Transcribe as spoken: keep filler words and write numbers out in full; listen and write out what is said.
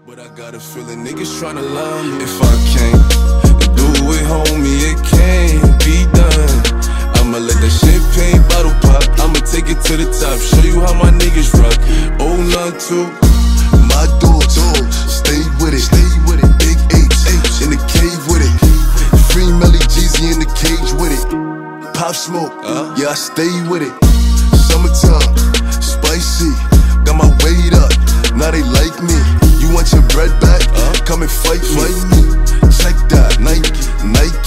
But I got a feeling niggas tryna love me. If I can't do it, homie, it can't be done. I'ma let that champagne bottle pop, I'ma take it to the top. Show you how my niggas rock. Oh, none two. My dogs, stay with it, stay with it. Big H, in the cave with it. Free Melly Jeezy in the cage with it. Pop Smoke, uh? yeah, I stay with it. Summertime, spicy, got my weight up, now they like me. You want your bread back? Uh? Come and fight, fight me. Check that, Nike, Nike.